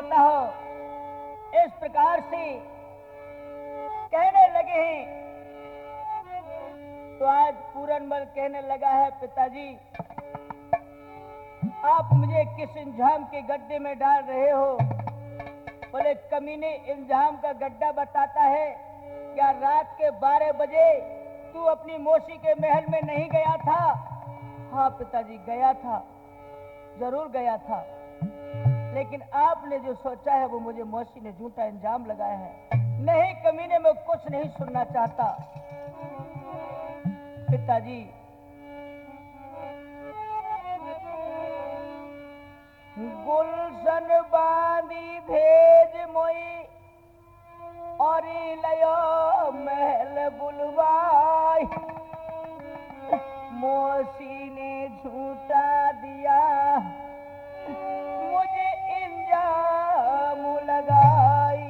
बताओ। इस प्रकार से कहने लगे हैं। तो आज पूरनमल कहने लगा है, पिताजी आप मुझे किस इंजाम के गड्ढे में डाल रहे हो? बोले, कमीने इंजाम का गड्ढा बताता है। क्या रात के 12 बजे तू अपनी मौसी के महल में नहीं गया था? हाँ पिताजी, गया था, जरूर गया था, लेकिन आपने जो सोचा है वो मुझे मौसी ने झूठा इंजाम लगाया है। नहीं कमीने, मैं कुछ नहीं सुनना चाहता। पिताजी गुलशन बांधी भेज मोई और लयो महल बुलवाई। मौसी ने झूठा दिया मुझे इंजाम लगाई।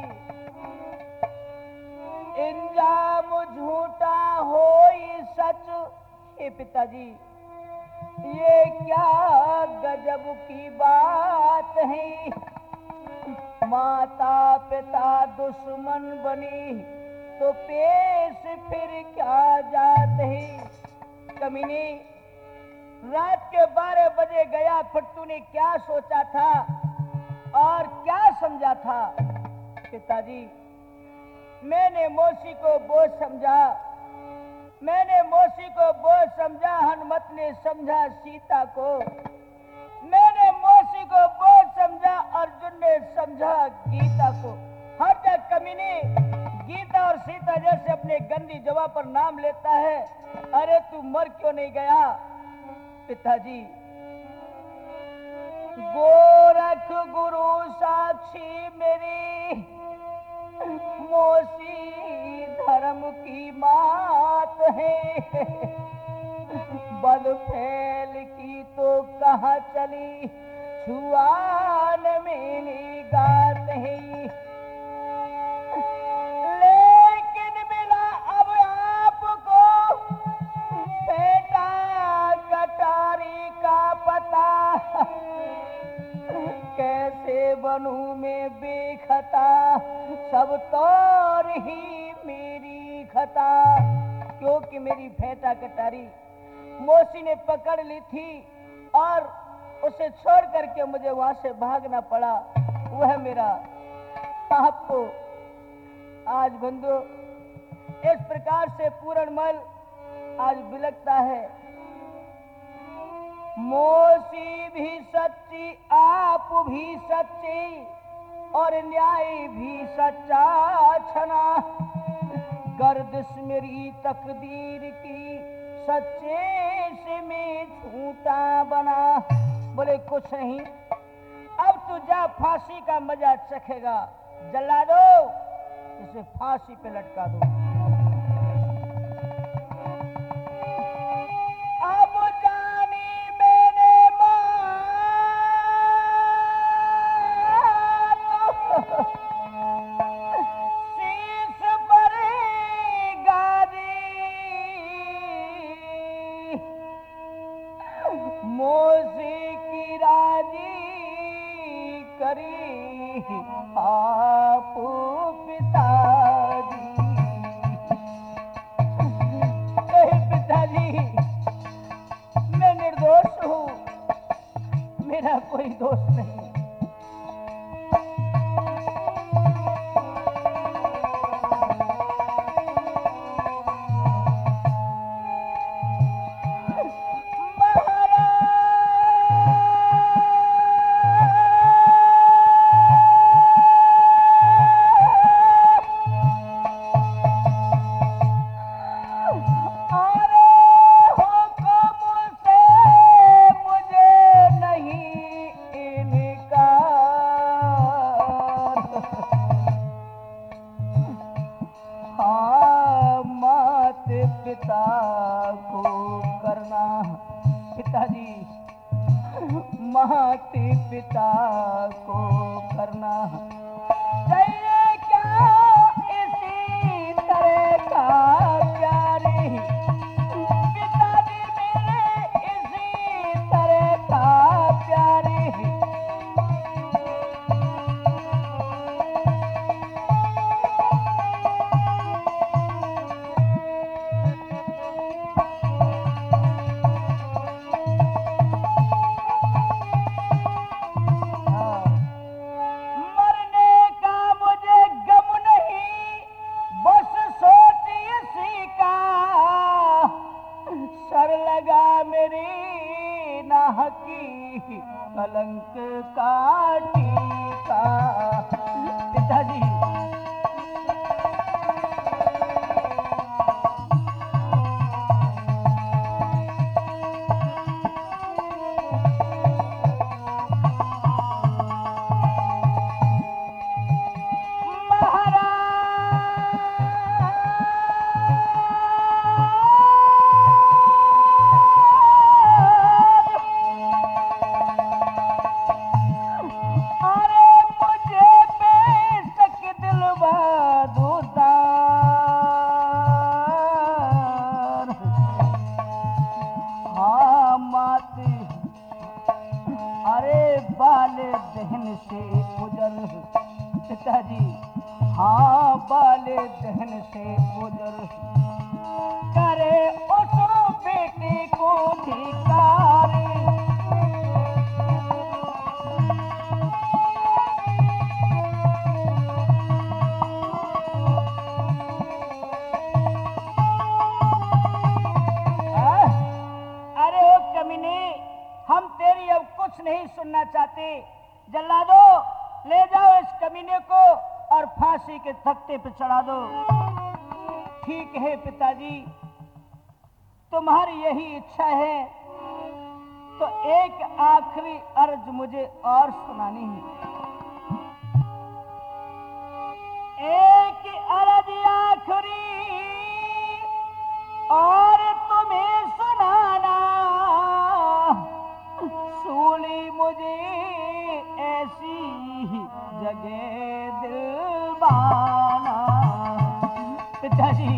इंजाम झूठा होई सच। हे पिताजी, ये क्या गजब की बात है। माता पिता दुश्मन बनी तो पेश फिर क्या जात है। कमीने, रात के 12 बजे गया, फिर तूने क्या सोचा था और क्या समझा था? पिताजी, मैंने मौसी को बोझ समझा, मैंने मौसी को बोझ समझा, हनुमत ने समझा सीता को। मैंने मौसी को बोझ समझा, अर्जुन ने समझा गीता को। हर जगह कमीने गीता और सीता जैसे अपने गंदी जगह पर नाम लेता है। अरे तू मर क्यों नहीं गया? पिताजी, गोरख गुरु साक्षी मेरी मौसी धर्म की मात है। बल फैल की तो कहाँ चली, छुआन मेरी गात है। लेकिन मिला अब आपको बेटा कटारी का पता। कैसे बनूं मैं बेखता, सब तौर ही मेरी खता। क्योंकि मेरी भेंटा कटारी मौसी ने पकड़ ली थी और उसे छोड़ करके मुझे वहां से भागना पड़ा। वह मेरा आपको आज बंधु इस प्रकार से पूरनमल आज बिलकता है। मौसी भी सच्ची, आप भी सच्ची, और न्याय भी सच्चा छना। गर्दिश मेरी तकदीर की, सच्चे से मैं झूठा बना। बोले, कुछ नहीं, अब तू जा फांसी का मजा चखेगा। जला दो, इसे फांसी पे लटका दो। अब जानी मैंने शीश पर गादी, मौसी की राजी करी आप पिताजी। पिताजी, मैं निर्दोष हूँ, मेरा कोई दोष नहीं। राह की कलंक काटी का। पिताजी नहीं सुनना चाहते। जल्लादो ले जाओ इस कमीने को और फांसी के तख्ते पर चढ़ा दो। ठीक है पिताजी, तुम्हारी यही इच्छा है तो एक आखिरी अर्ज मुझे और सुनानी है। एक अर्ज आखिरी और तुम्हें सुनाना, सूली मुझे ऐसी जगह दिलवाना। पिताजी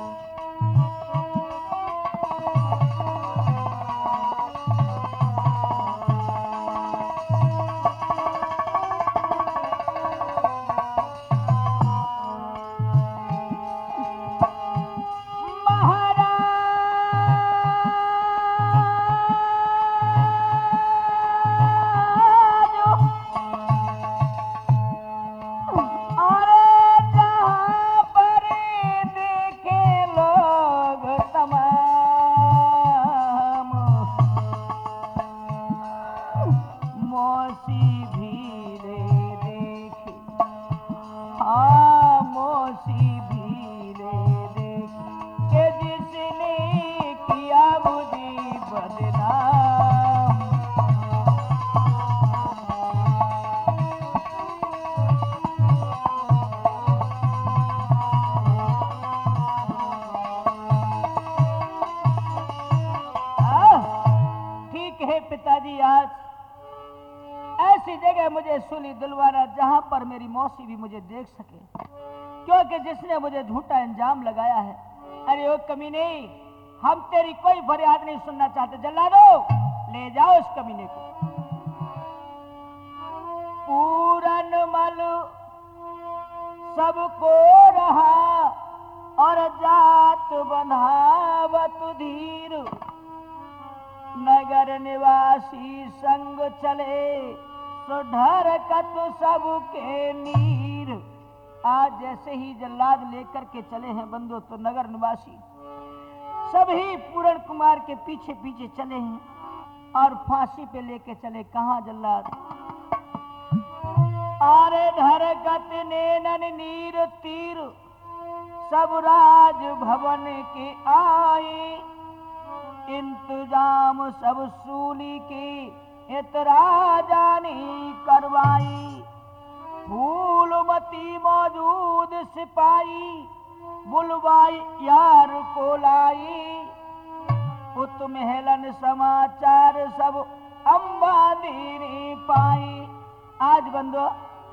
मुझे सूली दिलवाना जहां पर मेरी मौसी भी मुझे देख सके, क्योंकि जिसने मुझे झूठा इंजाम लगाया है। अरे ओ कमीने, हम तेरी कोई फरियाद नहीं सुनना चाहते। जल्लादो ले जाओ इस कमीने को। पूरन मल सबको रहा और जात बंधावत धीर, नगर निवासी संग चले तो ढरकत सबके नीर। आज जैसे ही जल्लाद लेकर के चले हैं बंदो, तो नगर निवासी सभी पूरण कुमार के पीछे पीछे चले हैं और फांसी पे लेके चले। कहां जल्लाद? आरे ढरकत नैनन नीर तीर, सब राज भवन के आए, इंतजाम सब सूली के इतराजा नहीं करवाई। फूलमती मौजूद सिपाही, बुलवाई यार को लाई। उत महलन समाचार सब अंबादी पाई। आज बंदो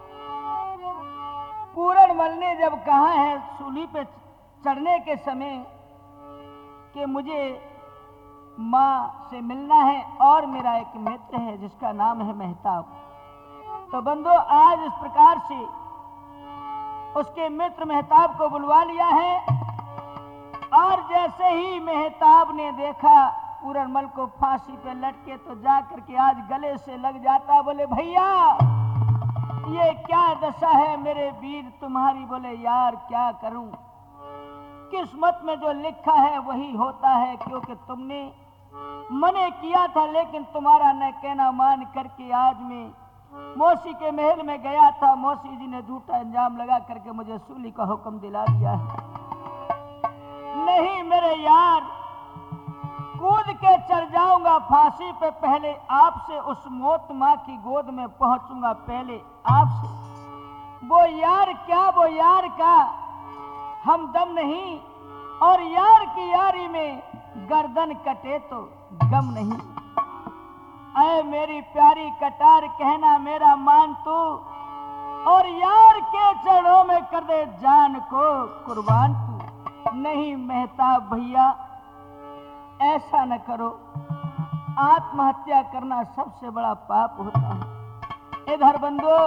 पूरणमल ने जब कहा है सूली पे चढ़ने के समय कि मुझे माँ से मिलना है और मेरा एक मित्र है जिसका नाम है मेहताब, तो बंदो आज इस प्रकार से उसके मित्र मेहताब को बुलवा लिया है। और जैसे ही मेहताब ने देखा पूरणमल को फांसी पे लटके, तो जा करके आज गले से लग जाता। बोले भैया ये क्या दशा है मेरे वीर तुम्हारी। बोले यार क्या करूं, किस्मत में जो लिखा है वही होता है, क्योंकि तुमने मैंने किया था, लेकिन तुम्हारा न कहना मान करके आज मैं मौसी के महल में गया था। मौसी जी ने झूठा इंजाम लगा करके मुझे सूली का हुक्म दिला दिया है। नहीं मेरे यार, कूद के चढ़ जाऊंगा फांसी पे, पहले आपसे उस मौत माँ की गोद में पहुंचूंगा, पहले आपसे। वो यार क्या, वो यार का हमदम नहीं, और यार की यारी में गर्दन कटे तो गम नहीं। ऐ मेरी प्यारी कटार, कहना मेरा मान तू, और यार के चरणों में कर दे जान को कुर्बान तू। नहीं मेहताब भैया, ऐसा न करो, आत्महत्या करना सबसे बड़ा पाप होता है। इधर बंधु,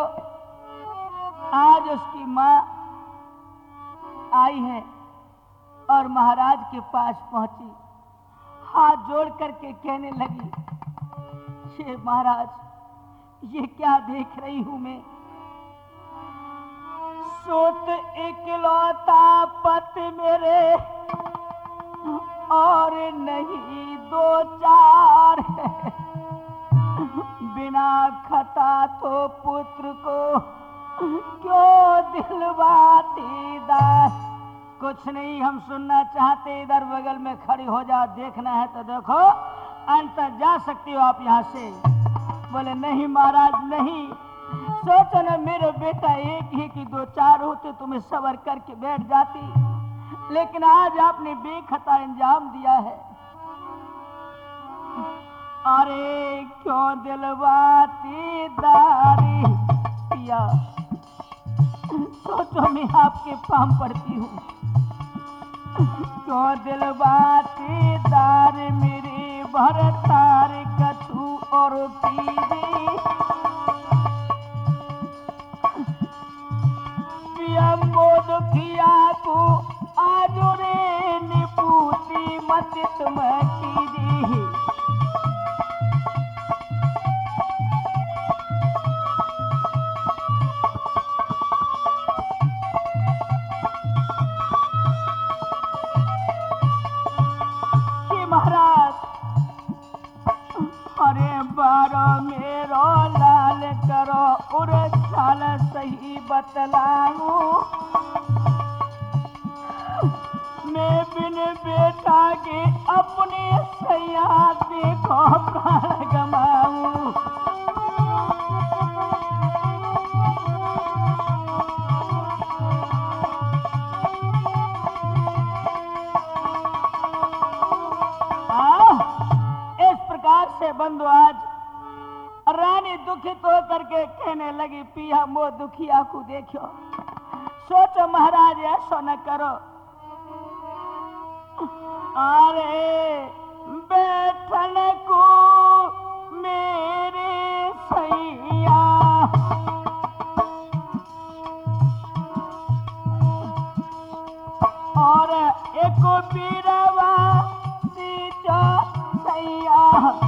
आज उसकी माँ आई है और महाराज के पास पहुंची, हाथ जोड़ करके कहने लगी, ये महाराज, ये क्या देख रही हूं मैं? सोत इकलौता पत मेरे, और नहीं दो चार है। बिना खता तो पुत्र को क्यों दिलवाती दास। कुछ नहीं, हम सुनना चाहते, इधर बगल में खड़ी हो जा, देखना है तो देखो, अंतर जा सकती हो आप यहाँ से। बोले नहीं महाराज नहीं, सोचो ना मेरे बेटा एक ही की दो चार होते तो मैं सबर करके बैठ जाती, लेकिन आज आपने बेखता इंजाम दिया है। अरे क्यों दिलवाती दारी पिया, सोचो मैं आपके पाम पड़ती हूँ। क्यों दिलवाती दार मेरी भरतार कछु और पीरी, पिया मोद किया को आज रे निपूती मत तुम कीजिए। मेरो लाल करो उर चाल सही बतलाऊं, मैं बिन बेटा के अपने सैया देखो प्राण गमाऊं। इस प्रकार से बंधु आज रानी दुखित होकर के कहने लगी, पिया मो दुखिया को देखो, सोचो महाराज ऐसा न करो। अरे बैठन को मेरे सैया, और एक बीरवा सीता सैया,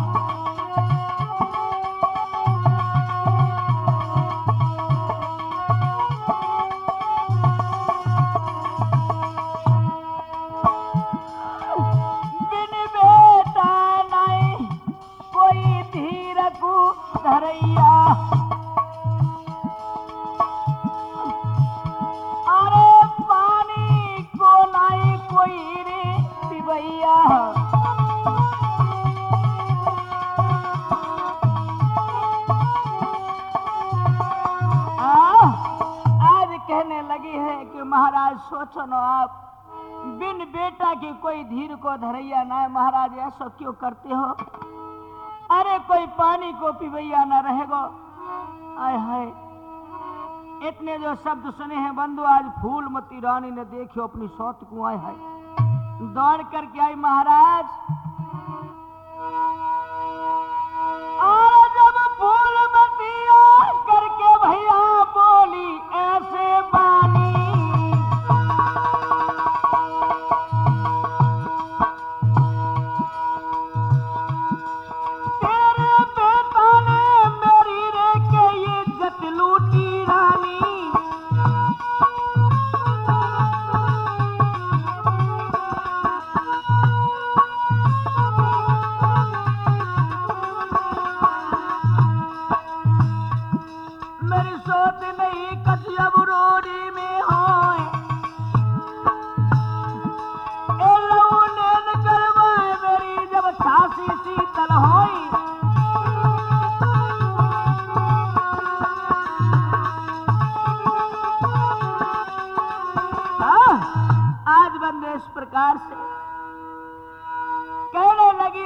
धरैया। अरे पानी को लाई कोई रे पिबैया, आज कहने लगी है कि महाराज सोचो न आप, बिन बेटा के कोई धीर को धरैया ना है। महाराज ऐसा क्यों करते हो? अरे कोई पानी को पिबैया न रहेगो। आय हाय, इतने जो शब्द सुने हैं बंधु, आज फूलमती रानी ने देखियो अपनी सौत को। आय हाय, दौड़ करके आई महाराज, और जब फूलमती करके भैया बोली ऐसे बानी,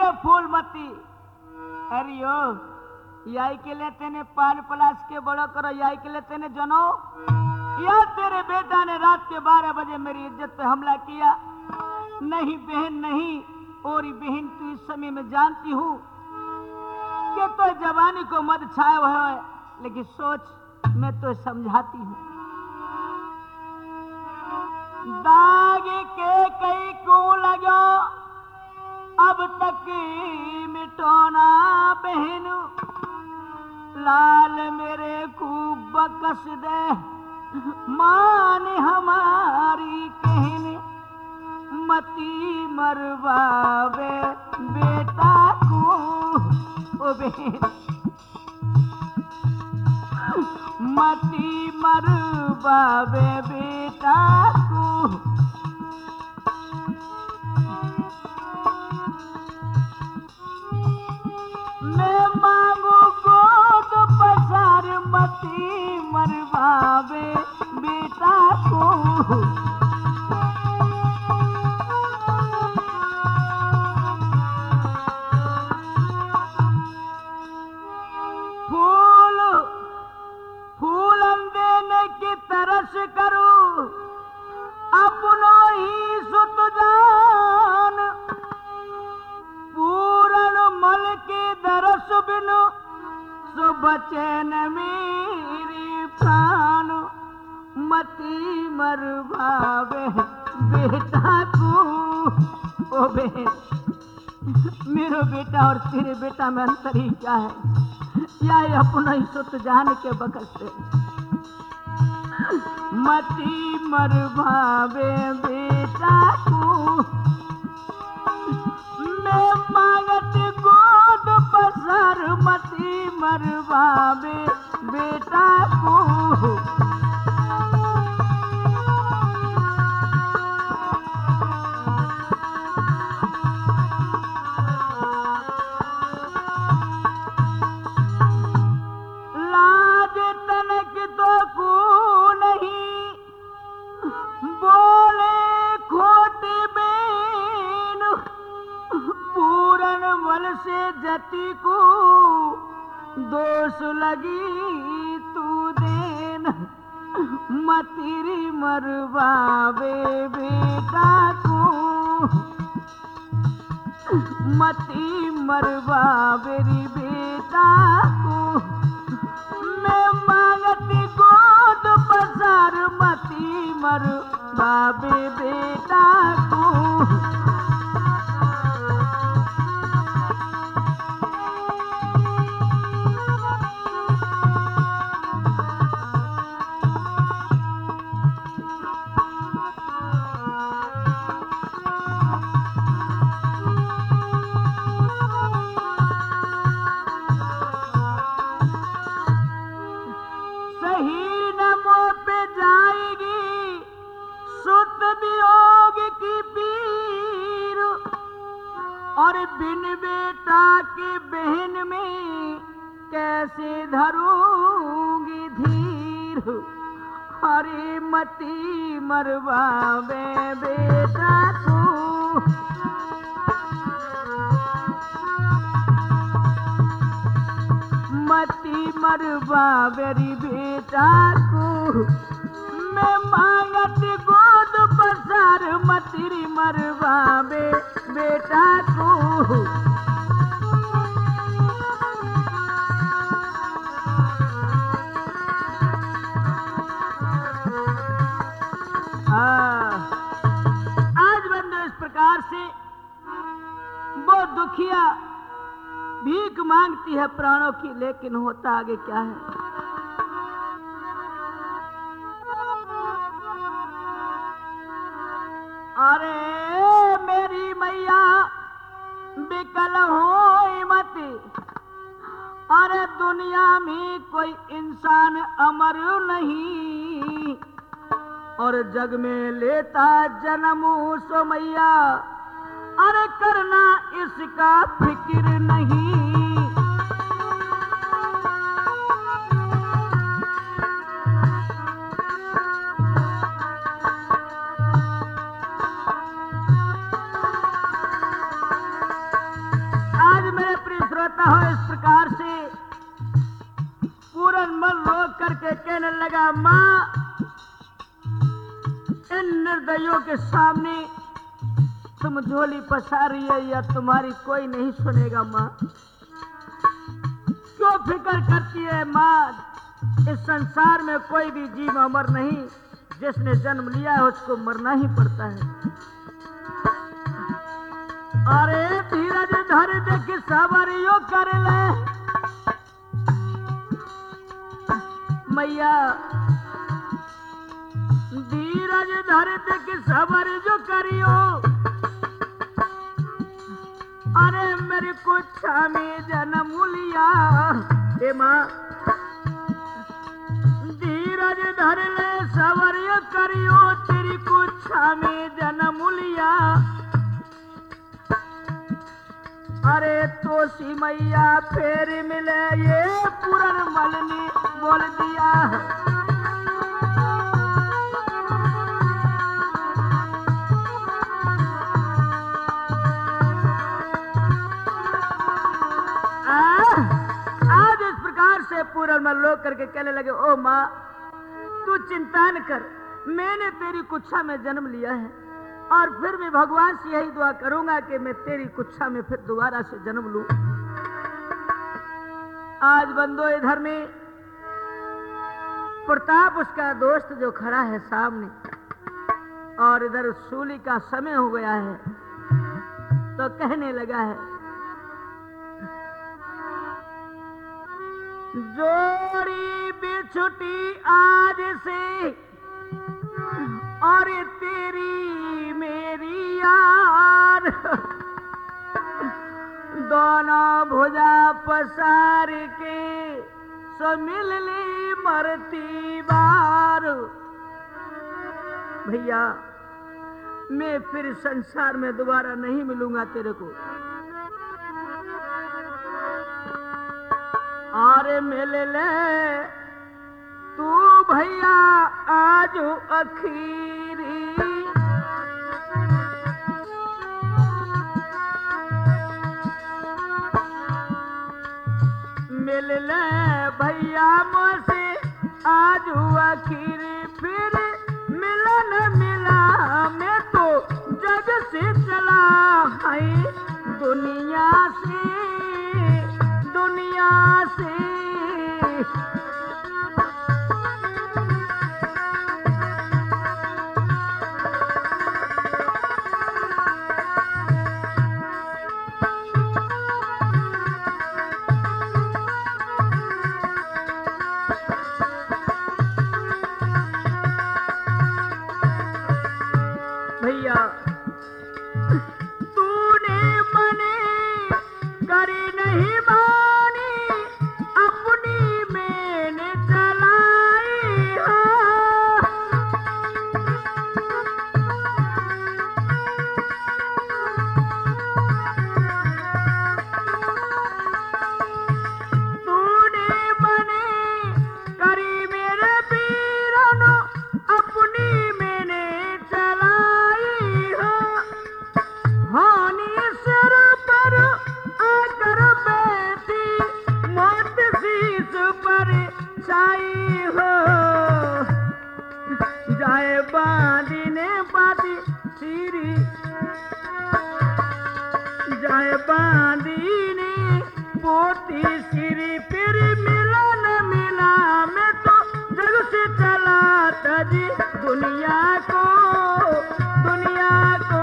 रे फूलमती, अरियो याई के लिए तेने पान पलाश के बड़ो करो, याई के लिए तेने जनो, या तेरे बेटा ने रात के 12 बजे मेरी इज्जत पे हमला किया? नहीं बहन नहीं, और बहन तू इस समय में जानती हूँ कि तो जवानी को मद छाया हुआ है, लेकिन सोच मैं तो समझाती हूँ। दाग के कई को लगो अब तक मिटोना बहन, लाल मेरे खूब बकस दे मान हमारी कहने, मती मरवावे बेटा को ओ बहन, मती मरवावे बेटा को। मैं मांगू गोद पसार, मती मरवावे बेटा को। तरस करूं अपनो ही सुत जान, पूरण मल के दरस बिनु सो बचे न मेरी प्राण, मती मरवावे बेटा को ओ बहन। मेरे बेटा और तेरे बेटा में अंतर ही क्या है? या अपना ही सुत जान के बकस से मती मरवावे बेटा को। मैं मांगत गोद पसार, मती मरवावे बेटा को। लाज तनक तो को बोले खोटी बेन, पूरन मल से जति को दोष लगी तू देन, मतीरी मरवावे बेटा को, मती मरवावे बेटा को। मैं मांगती गोद पसार, मती मरवावे बेटा को। और बिन बेटा की बहन में कैसे धरूंगी धीर, हरे मती मरवावे बेटा को। मती मरवावे बेटा को। मैं मांगत गोद पसार, मती मरवावे बेटा को। आज बंदो इस प्रकार से वो दुखिया भीख मांगती है प्राणों की, लेकिन होता आगे क्या है? अरे मेरी मैया बिकल हो मती, अरे दुनिया में कोई इंसान अमर नहीं, और जग में लेता जन्म सो मैया, अरे करना इसका फिक्र नहीं। हो इस प्रकार से पूरनमल रोक करके कहने लगा, माँ इन निर्दयों के सामने तुम झोली पसार रही है या तुम्हारी कोई नहीं सुनेगा। माँ क्यों फिक्र करती है माँ? इस संसार में कोई भी जीव अमर नहीं, जिसने जन्म लिया है उसको मरना ही पड़ता है। अरे धीरज धर देख सवरियो कर ले मैया, धीरज धर देख सवर जो करियो। अरे मेरी कुच्छा में जन्म लिया हे माँ, धीरज धर ले सवर जो करियो, तेरी कुच्छा में जन्म लिया। अरे तो सी मैया फिर मिले ये पूरनमल ने बोल दिया। आज इस प्रकार से पूरनमल लोग करके कहने लगे, ओ माँ तू चिंता न कर, मैंने तेरी कुच्छा में जन्म लिया है और फिर भी भगवान से यही दुआ करूंगा कि मैं तेरी कुच्छा में फिर दोबारा से जन्म लूं। आज बंदो इधर में प्रताप उसका दोस्त जो खड़ा है सामने, और इधर सूली का समय हो गया है, तो कहने लगा है, जोड़ी बिछुटी आज से और तेरी मेरी यार, दोनों भुजा पसार के सो मिल ली मरती बार। भैया मैं फिर संसार में दोबारा नहीं मिलूंगा तेरे को, अरे मिल ले तू भैया आज अखीरी। मिल ले भैया मुझसे आज अखीरी, फिर मिला न मिला मैं तो जग से चला है दुनिया से, दुनिया से। भैया तूने मने करी नहीं मानी, अपनी मैंने चलाई है। तूने मने करी मेरे पीरनो, अपनी मैंने हानि सिर पर आकर बैठी, मौत शीश पर छाई हो। जाए बांधी ने बाती सीरी, जाए बांधी ने पोती सीरी, फिर मिला न मिला मैं तो जग से चला तजी दुनिया को, दुनिया को।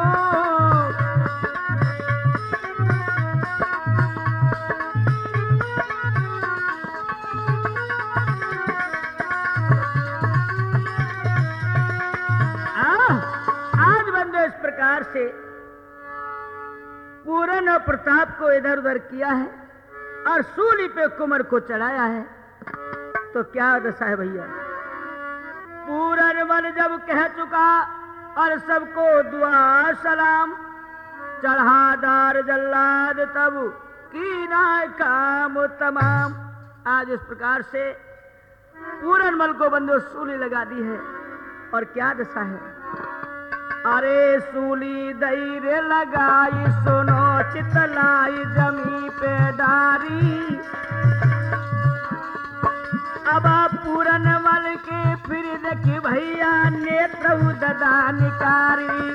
इस प्रकार से पूरन और प्रताप को इधर उधर किया है और सूली पे कुमर को चढ़ाया है, तो क्या दशा है भैया। पूरनमल जब कह चुका और सबको दुआ सलाम, चढ़ादार जल्लाद तब की ना काम तमाम। आज इस प्रकार से पूरनमल को बंदो सूली लगा दी है, और क्या दशा है। अरे सूली दैरे लगाई सुनो चितलाई जमी पे डारी। अब पूरन मल के फिर देखी भैया नेत्र ददा निकारी।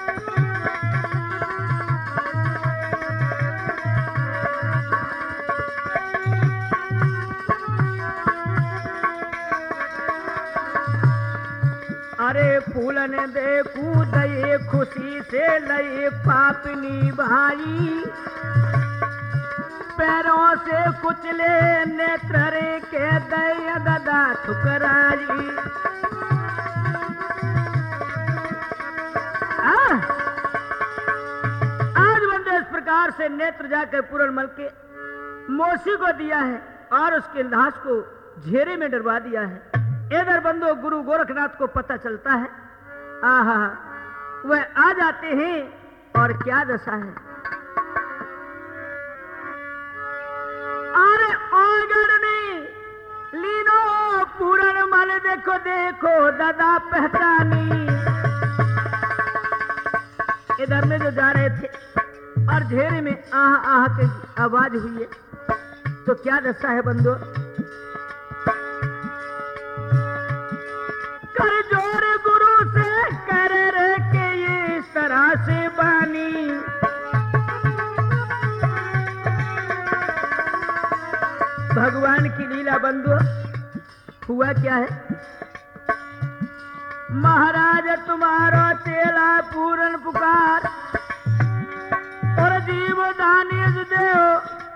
अरे फूलन देखू दये खुशी से लये पापनी भाई। पैरों से कुचले नेत्र रे के दया ददा ठुकराई। आज बंदे इस प्रकार से नेत्र जाकर पूरनमल के मौसी को दिया है और उसके लाश को घेरे में डरवा दिया है। इधर बंदो गुरु गोरखनाथ को पता चलता है। आहा, वह आ जाते हैं और क्या दशा है। अरे ओगड़नी लीनो पूरनमल देखो देखो दादा पहचानी। इधर में जो जा रहे थे और घेरे में आह आह की आवाज हुई है, तो क्या दशा है बंदो। कर जोर गुरु से कर रे के ये इस तरह से बानी। भगवान की लीला बंधु हुआ क्या है। महाराज तुम्हारा चेला पूरन पुकार और जीव दानिश देव।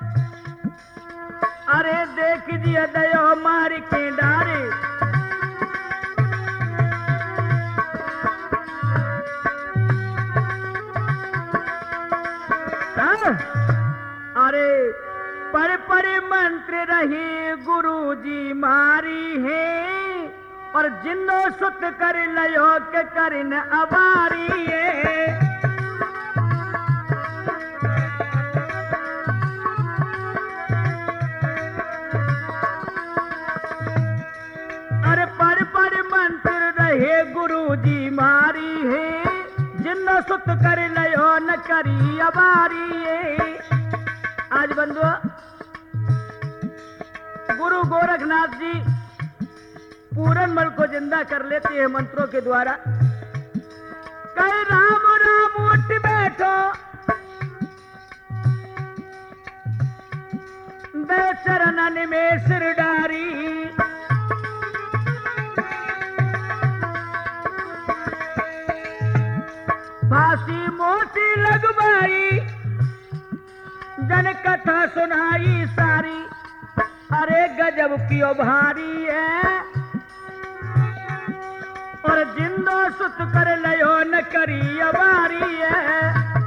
अरे देख दिया दयो मार के डारे। अरे पर मंत्र रही गुरु जी मारी है और जिन्नो सुत कर लयो के करिन अबारी है। अरे पर मंत्र रहे गुरु जी मारी है जिन्नो सुत कर लयो न करी अबारी है। आज बंधु गुरु गोरखनाथ जी पूरनमल को जिंदा कर लेते हैं मंत्रों के द्वारा। कहे राम राम उठ बैठो दे चरणन में सिर डारी। फांसी मोती लगवाई जन कथा सुनाई सारी। अरे गजब क्यों भारी है और जिंदो सुत कर लयो न करी अबारी है।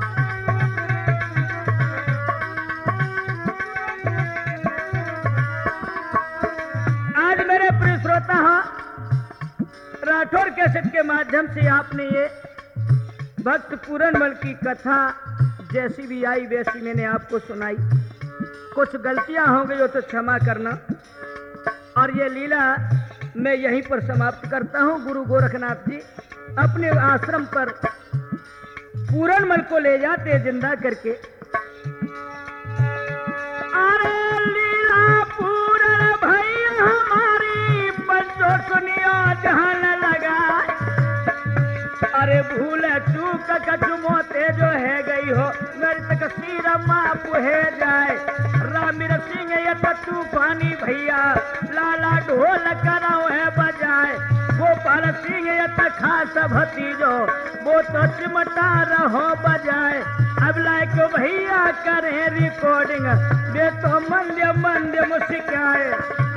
आज मेरे प्रिय श्रोता हो, राठौर कैसेट के माध्यम से आपने ये भक्त पूरनमल की कथा जैसी भी आई वैसी मैंने आपको सुनाई। कुछ गलतियां हो गई हो तो क्षमा करना। और ये लीला मैं यहीं पर समाप्त करता हूं। गुरु गोरखनाथ जी अपने आश्रम पर पूरनमल को ले जाते जिंदा करके। अरे लीला पूरन भैया हमारी बच्चों सुनियो जहां न लगा। अरे भूल चूक कचुमोते जो है गई हो मेरी तकसीर माफ है जाए। रामीर सिंह ये तूफानी भैया लाला ढोल कराओ है बजाए। गोपाल सिंह ये खास भतीजो वो तो चिमटा रहो बजाए। अब लाइक भैया करे रिकॉर्डिंग वे तो मंद्य मंद्य मुस्काए।